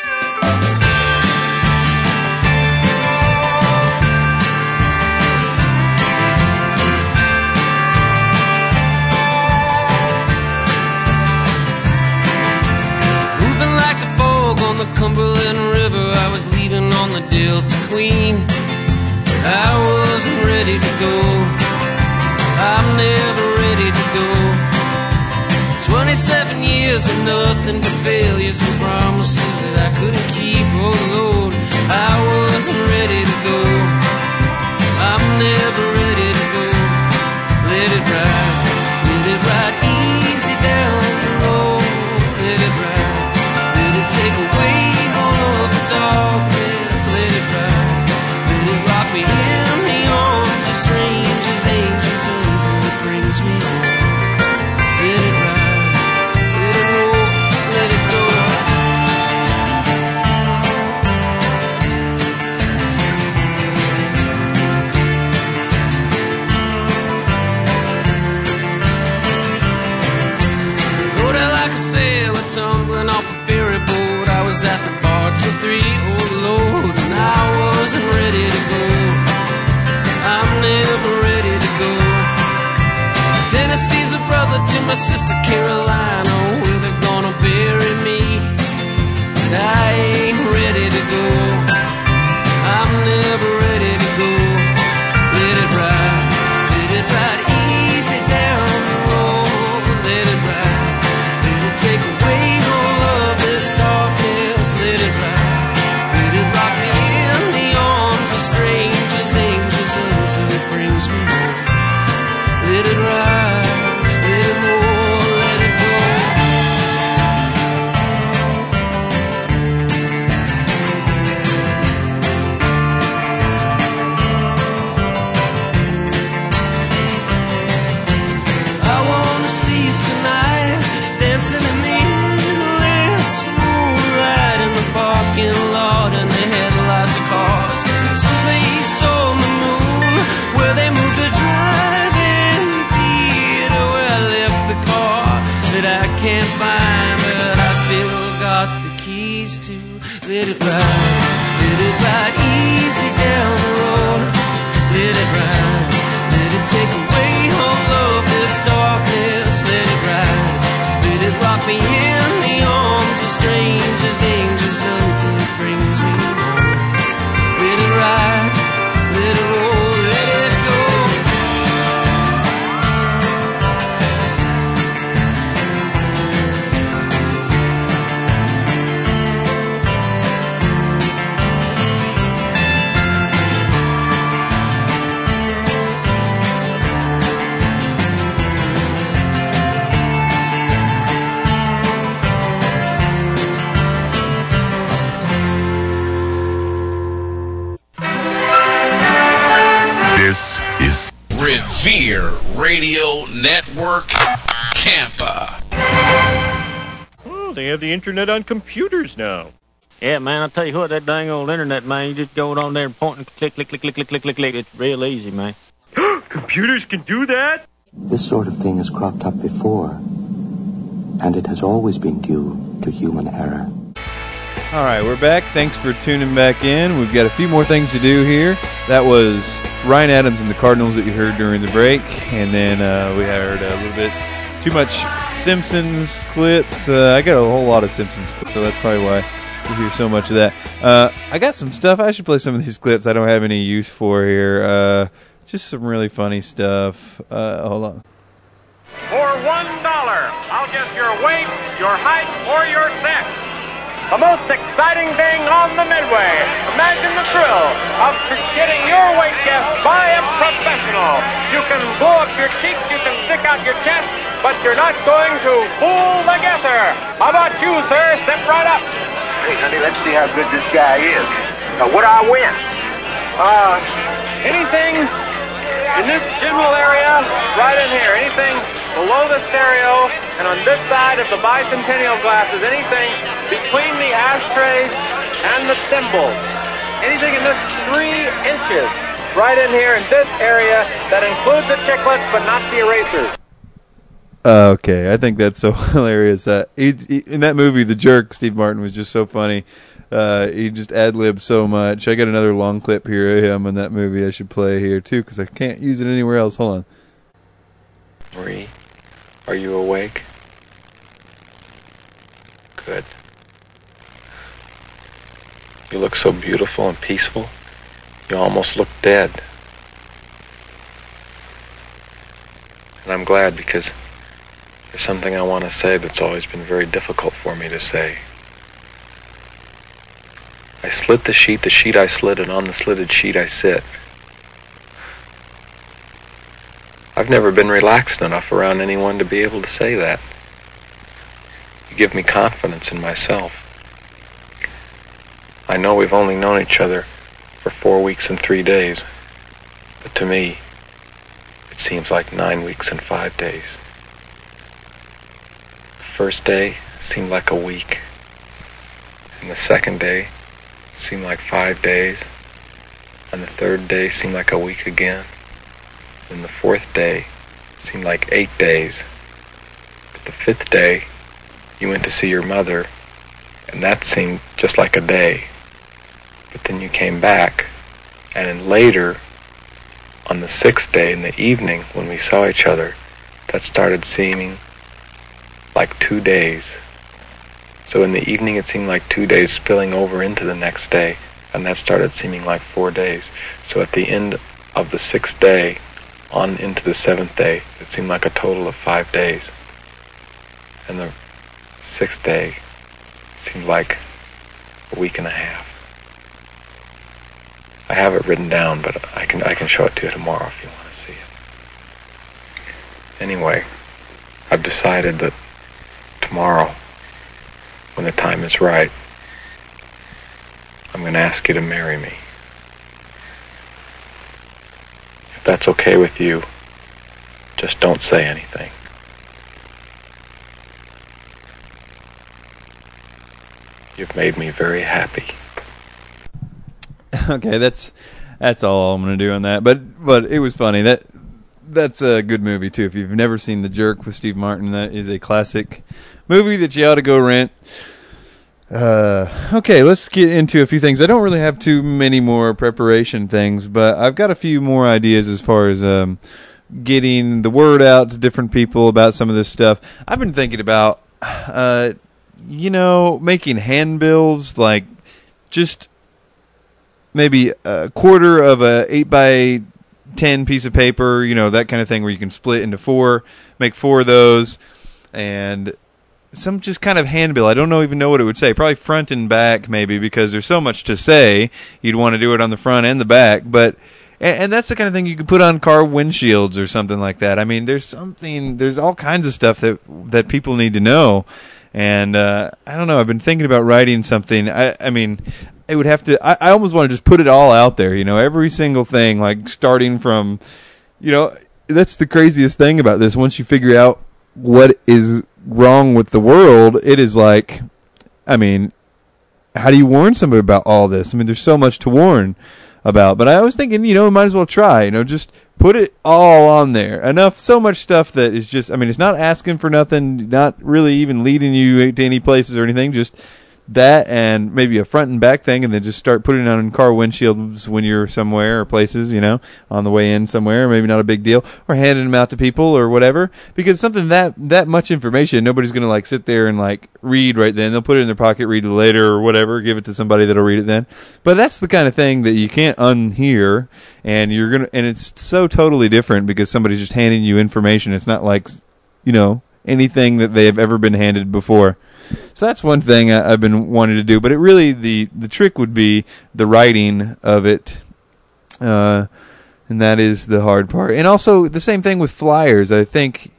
The Cumberland River, I was leaving on the Delta Queen. I wasn't ready to go. I'm never ready to go. Twenty-seven years of nothing but failures and promises that I couldn't keep. Oh Lord, I wasn't ready to go. I'm never ready to go. Let it ride, let it ride easy down the road. Let it ride, let it take away darkness, let it ride, let it rock me in the arms of strangers, angels, until it brings me home. Let it ride, let it roll, let it go. tumbling off a ferry boat. I was at the bar till three, oh Lord, and I wasn't ready to go. I'm never ready to go. Tennessee's a brother to my sister Carolina, where they're gonna bury me. But I ain't ready to go. I'm never ready to go. Let it ride, let it ride easy down the road. Let it ride, let it take away all of this darkness. Let it ride, let it rock me in the arms of strangers, angels, until it brings me home. Let it ride, let it roll, let it go. I wanna see you tonight, dancing in the endless moonlight in the parking lot and the headlights of cars. Someplace on the moon where they move the drive-in theater, where I left the car that I can't find, but I still got the keys to. Let it ride, let it ride easy down the road. Let it ride, let it take away all of this darkness. Let it ride, let it rock me in the arms of strangers, angels, until it brings me home. Let it ride, let it roll, let it go. This is Revere Radio Network, Tampa. Oh, they have the internet on computers now. Yeah, man, I'll tell you what, that dang old internet, man, you just go on there and point and click, click, click, click, click, click, click, click. It's real easy, man. Computers can do that? This sort of thing has cropped up before, and it has always been due to human error. All right, we're back. Thanks for tuning back in. We've got a few more things to do here. That was Ryan Adams and the Cardinals that you heard during the break, and then uh, we heard a little bit too much Simpsons clips. Uh, I got a whole lot of Simpsons clips, so that's probably why you hear so much of that. Uh, I got some stuff. I should play some of these clips I don't have any use for here. Uh, just some really funny stuff. Uh, hold on. For one dollar, I'll guess your weight, your height, or your sex. The most exciting thing on the Midway. Imagine the thrill of getting your weight guessed by a professional. You can blow up your cheeks, you can stick out your chest, but you're not going to fool the guesser. How about you, sir? Step right up. Hey, honey, let's see how good this guy is. Now, what do I win? Uh, anything in this general area, right in here. Anything below the stereo and on this side of the bicentennial glasses. Anything between the ashtrays and the thimbles. Anything in this three inches right in here in this area that includes the chiclets but not the erasers. Uh, okay, I think that's so hilarious. Uh, he, he, in that movie, The Jerk, Steve Martin was just so funny. Uh, he just ad-libbed so much. I got another long clip here of him in that movie I should play here, too, because I can't use it anywhere else. Hold on. Marie, are you awake? Good. You look so beautiful and peaceful. You almost look dead. And I'm glad, because there's something I want to say that's always been very difficult for me to say. I slit the sheet, the sheet I slit, and on the slitted sheet I sit. I've never been relaxed enough around anyone to be able to say that. You give me confidence in myself. I know we've only known each other for four weeks and three days, but to me, it seems like nine weeks and five days. The first day seemed like a week, and the second day seemed like five days, and the third day seemed like a week again, and the fourth day seemed like eight days, but the fifth day you went to see your mother, and that seemed just like a day. But then you came back, and then later, on the sixth day in the evening when we saw each other, that started seeming like two days. So in the evening it seemed like two days spilling over into the next day, and that started seeming like four days. So at the end of the sixth day, on into the seventh day, it seemed like a total of five days. And the sixth day seemed like a week and a half. I have it written down, but I can I can show it to you tomorrow if you want to see it. Anyway, I've decided that tomorrow, when the time is right, I'm going to ask you to marry me. If that's okay with you, just don't say anything. You've made me very happy. Okay, that's that's all I'm going to do on that. But but it was funny. That that's a good movie too. If you've never seen The Jerk with Steve Martin, that is a classic movie that you ought to go rent. Uh, okay, let's get into a few things. I don't really have too many more preparation things, but I've got a few more ideas as far as um, getting the word out to different people about some of this stuff. I've been thinking about, uh, you know, making handbills, like just maybe a quarter of a eight by ten piece of paper, you know, that kind of thing where you can split into four, make four of those, and some just kind of handbill. I don't know even know what it would say. Probably front and back, maybe, because there's so much to say. You'd want to do it on the front and the back, but and, and that's the kind of thing you could put on car windshields or something like that. I mean, there's something. There's all kinds of stuff that that people need to know, and uh, I don't know. I've been thinking about writing something. I, I mean, it would have to. I, I almost want to just put it all out there. You know, every single thing, like starting from, you know, that's the craziest thing about this. Once you figure out what is wrong with the world, it is like, I mean, how do you warn somebody about all this? I mean, there's so much to warn about, but I was thinking, you know, we might as well try, you know, just put it all on there. Enough, so much stuff that is just, I mean, it's not asking for nothing, not really even leading you to any places or anything, just that and maybe a front and back thing, and then just start putting it on car windshields when you're somewhere or places, you know, on the way in somewhere, maybe not a big deal, or handing them out to people or whatever, because something that that much information, nobody's going to like sit there and like read right then. They'll put it in their pocket, read it later or whatever, give it to somebody that'll read it then. But that's the kind of thing that you can't unhear, and you're going to, and it's so totally different because somebody's just handing you information. It's not like, you know, anything that they have ever been handed before. So that's one thing I, I've been wanting to do, but it really, the, the trick would be the writing of it, uh, and that is the hard part. And also the same thing with flyers. I think,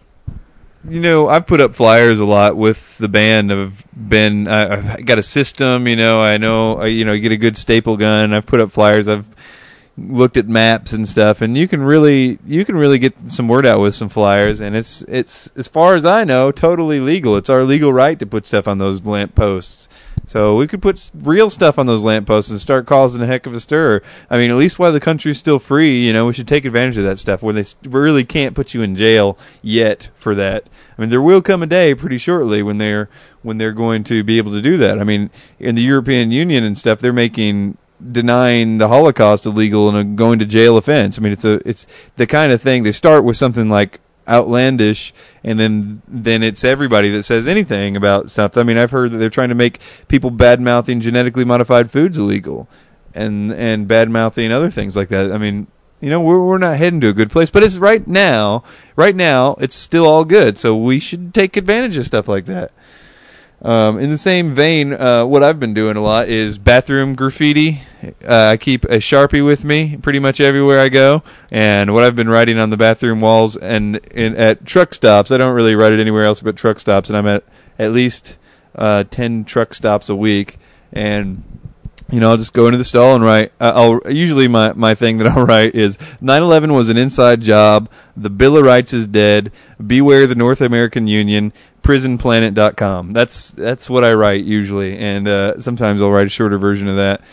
you know, I've put up flyers a lot with the band. I've been, I, I've got a system, you know, I know, I, you know, you get a good staple gun. I've put up flyers. I've looked at maps and stuff, and you can really you can really get some word out with some flyers, and it's it's as far as I know totally legal. It's our legal right to put stuff on those lamp posts. So we could put real stuff on those lamp posts and start causing a heck of a stir. I mean, at least while the country's still free, you know, we should take advantage of that stuff where they really can't put you in jail yet for that. I mean, there will come a day pretty shortly when they're when they're going to be able to do that. I mean, in the European Union and stuff, they're making denying the Holocaust illegal and a going to jail offense. I mean, it's a it's the kind of thing. They start with something like outlandish, and then then it's everybody that says anything about stuff. I mean, I've heard that they're trying to make people bad mouthing genetically modified foods illegal, and and bad mouthing other things like that. I mean, you know, we're we're not heading to a good place, but it's right now. Right now, it's still all good. So we should take advantage of stuff like that. Um, in the same vein, uh, what I've been doing a lot is bathroom graffiti. Uh, I keep a Sharpie with me pretty much everywhere I go, and what I've been writing on the bathroom walls and in, at truck stops, I don't really write it anywhere else but truck stops, and I'm at at least uh, ten truck stops a week, and you know, I'll just go into the stall and write. Uh, I'll usually my, my thing that I'll write is nine eleven was an inside job. The Bill of Rights is dead. Beware the North American Union. prison planet dot com. That's that's what I write usually, and uh, sometimes I'll write a shorter version of that.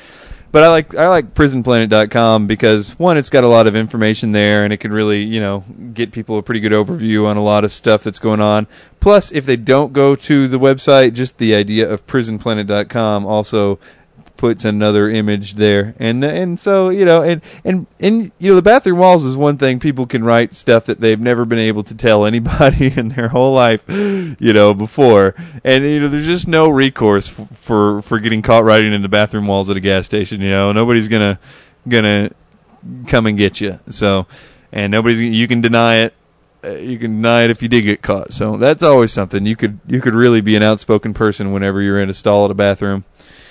but I like I like prison planet dot com because, one, it's got a lot of information there, and it can really, you know, get people a pretty good overview on a lot of stuff that's going on. Plus, if they don't go to the website, just the idea of prison planet dot com also puts another image there, and and so, you know, and and and you know, the bathroom walls is one thing. People can write stuff that they've never been able to tell anybody in their whole life, you know, before, and you know, there's just no recourse f- for for getting caught writing in the bathroom walls at a gas station. You know, nobody's gonna gonna come and get you. So, and nobody's you can deny it. Uh, you can deny it if you did get caught. So that's always something. You could you could really be an outspoken person whenever you're in a stall at a bathroom.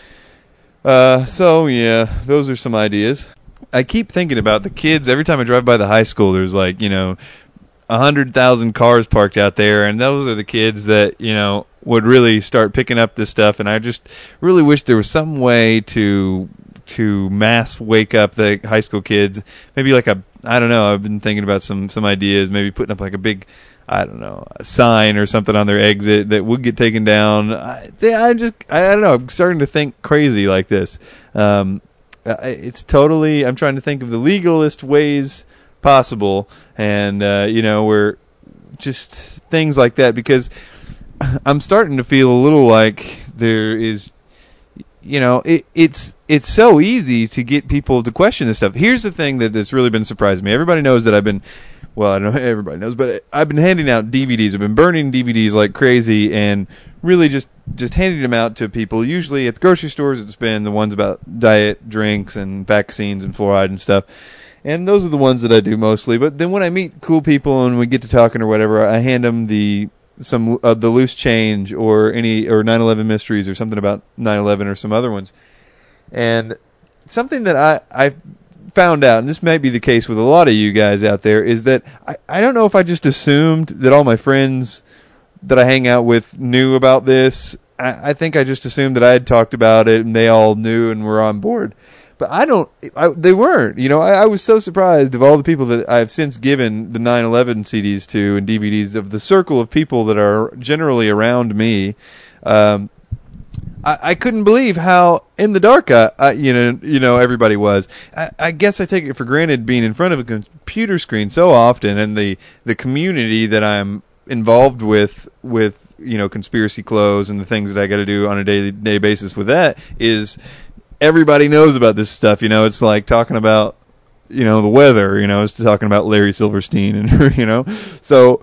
Uh, so yeah, those are some ideas. I keep thinking about the kids. Every time I drive by the high school, there's like, you know, a hundred thousand cars parked out there, and those are the kids that, you know, would really start picking up this stuff. And I just really wish there was some way to to mass wake up the high school kids. Maybe like a, I don't know. I've been thinking about some some ideas. Maybe putting up like a big, I don't know, a sign or something on their exit that would get taken down. I, I just, I don't know, I'm starting to think crazy like this. Um, it's totally, I'm trying to think of the legalist ways possible, and, uh, you know, where just things like that, because I'm starting to feel a little like there is, you know, it, it's it's so easy to get people to question this stuff. Here's the thing that, that's really been surprising me. Everybody knows that I've been, well, I don't know, everybody knows, but I've been handing out D V Ds. I've been burning D V Ds like crazy, and really just, just handing them out to people. Usually at the grocery stores, it's been the ones about diet drinks and vaccines and fluoride and stuff. And those are the ones that I do mostly. But then when I meet cool people and we get to talking or whatever, I hand them the some uh, the Loose Change or any or nine eleven Mysteries or something about nine eleven or some other ones. And something that I I found out, and this might be the case with a lot of you guys out there, is that I, I don't know if I just assumed that all my friends that I hang out with knew about this. I, I think I just assumed that I had talked about it and they all knew and were on board. But I don't, I, they weren't. You know, I, I was so surprised of all the people that I've since given the nine eleven C Ds to and D V Ds, of the circle of people that are generally around me. Um, I, I couldn't believe how in the dark, I, I, you know, you know, everybody was. I, I guess I take it for granted being in front of a computer screen so often, and the, the community that I'm involved with, with, you know, Conspiracy Clothes and the things that I got to do on a day-to-day basis with that is, everybody knows about this stuff. You know, it's like talking about, you know, the weather, you know, it's talking about Larry Silverstein, and, you know, so,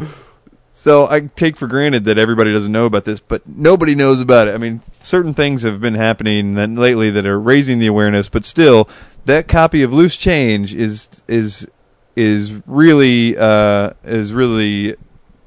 so I take for granted that everybody doesn't know about this, but nobody knows about it. I mean, certain things have been happening lately that are raising the awareness, but still, that copy of Loose Change is, is, is really, uh, is really,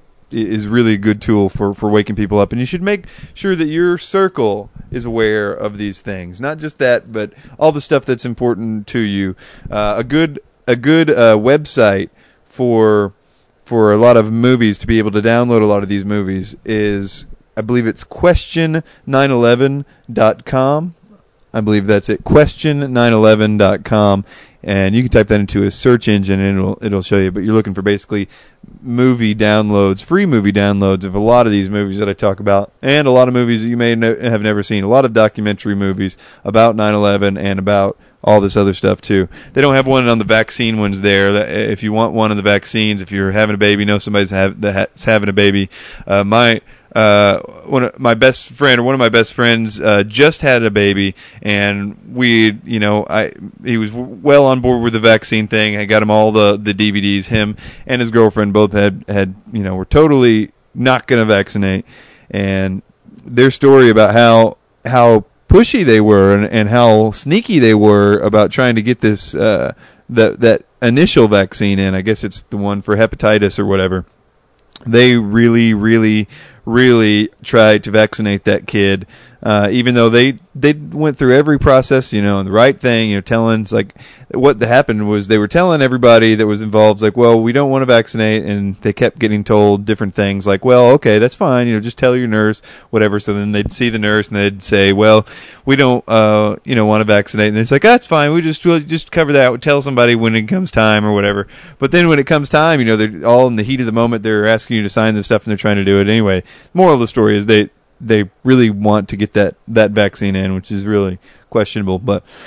is really a good tool for, for waking people up. And you should make sure that your circle is aware of these things. Not just that, but all the stuff that's important to you. Uh, a good a good uh, website for for a lot of movies to be able to download a lot of these movies is, I believe it's question nine eleven dot com. I believe that's it, question nine eleven dot com. And you can type that into a search engine and it'll it'll show you. But you're looking for basically movie downloads, free movie downloads of a lot of these movies that I talk about, and a lot of movies that you may no, have never seen. A lot of documentary movies about nine eleven and about all this other stuff too. They don't have one on the vaccine ones there. If you want one on the vaccines, if you're having a baby, know somebody's have, that's having a baby. Uh, my Uh, one of my best friend, or one of my best friends, uh, just had a baby, and we, you know, I he was well on board with the vaccine thing. I got him all the, the D V Ds. Him and his girlfriend both had, had you know, were totally not going to vaccinate, and their story about how how pushy they were and, and how sneaky they were about trying to get this uh, that that initial vaccine in. I guess it's the one for hepatitis or whatever. They really, really, really tried to vaccinate that kid, uh, even though they they went through every process, you know, and the right thing, you know, telling, like, what happened was they were telling everybody that was involved, like, well, we don't want to vaccinate, and they kept getting told different things, like, well, okay, that's fine, you know, just tell your nurse, whatever. So then they'd see the nurse, and they'd say, well, we don't, uh, you know, want to vaccinate, and it's like, that's fine, we just we'll just cover that, we'll tell somebody when it comes time or whatever. But then when it comes time, you know, they're all in the heat of the moment, they're asking you to sign this stuff, and they're trying to do it anyway. Moral of the story is they they really want to get that, that vaccine in, which is really questionable. But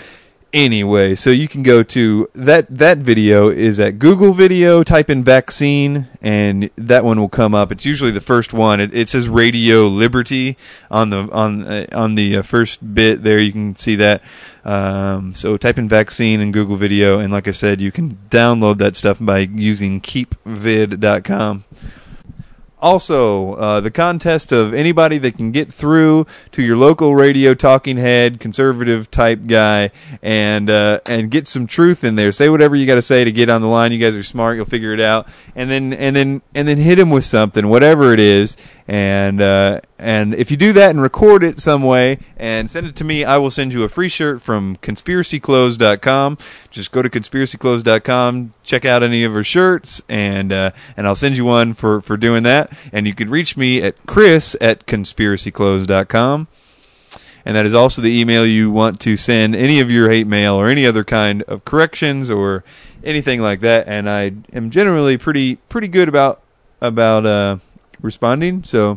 Anyway, so you can go to that that video is at Google Video, type in vaccine, and that one will come up. It's usually the first one. It, it says Radio Liberty on the on uh, on the uh, first bit there. You can see that. Um, so type in vaccine in Google Video, and like I said, you can download that stuff by using keep vid dot com. Also, uh, the contest of anybody that can get through to your local radio talking head, conservative type guy, and uh, and get some truth in there. Say whatever you got to say to get on the line. You guys are smart; you'll figure it out. And then and then and then hit him with something, whatever it is. And uh, and if you do that and record it some way and send it to me, I will send you a free shirt from conspiracy clothes dot com. Just go to conspiracy clothes dot com, check out any of her shirts, and uh, and I'll send you one for, for doing that. And you can reach me at Chris at conspiracy clothes dot com. And that is also the email you want to send any of your hate mail or any other kind of corrections or anything like that. And I am generally pretty pretty good about about uh, responding. So,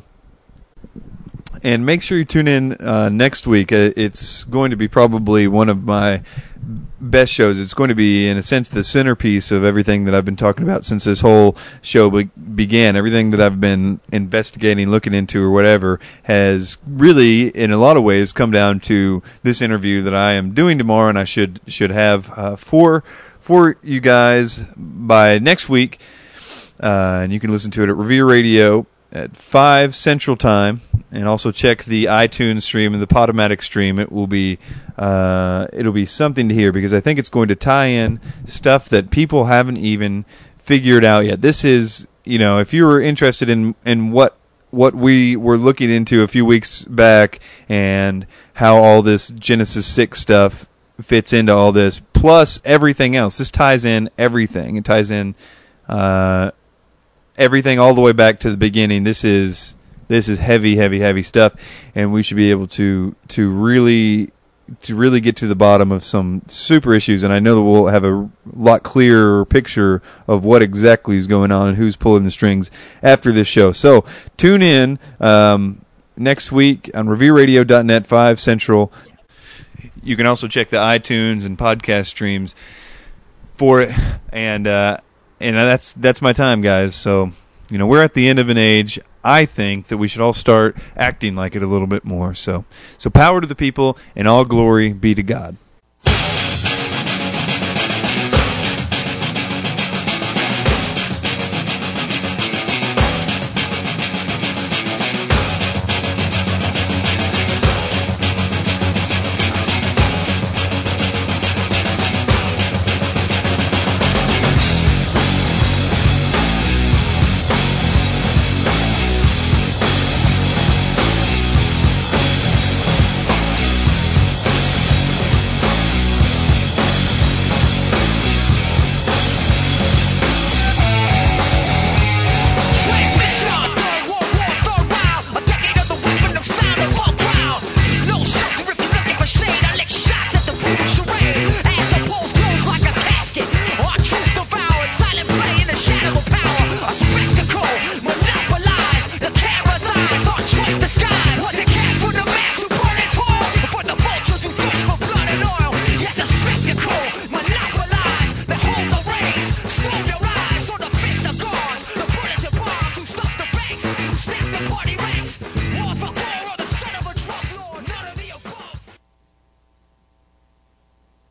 and make sure you tune in uh, next week. Uh, it's going to be probably one of my best shows. It's going to be, in a sense, the centerpiece of everything that I've been talking about since this whole show be- began. Everything that I've been investigating, looking into, or whatever, has really, in a lot of ways, come down to this interview that I am doing tomorrow, and I should should have uh, for for you guys by next week. Uh, and you can listen to it at Revere Radio at five Central Time, and also check the iTunes stream and the Podomatic stream. It will be uh, it'll be something to hear, because I think it's going to tie in stuff that people haven't even figured out yet. This is, you know, if you were interested in in what what we were looking into a few weeks back and how all this Genesis six stuff fits into all this, plus everything else. This ties in everything. It ties in uh, everything all the way back to the beginning. This is this is heavy, heavy, heavy stuff, and we should be able to to really to really get to the bottom of some super issues. And I know that we'll have a lot clearer picture of what exactly is going on and who's pulling the strings after this show. So tune in um, next week on Revere Radio dot net, five Central. You can also check the iTunes and podcast streams for it, and uh, and that's that's my time, guys. So, you know, we're at the end of an age. I think that we should all start acting like it a little bit more. So, so power to the people, and all glory be to God.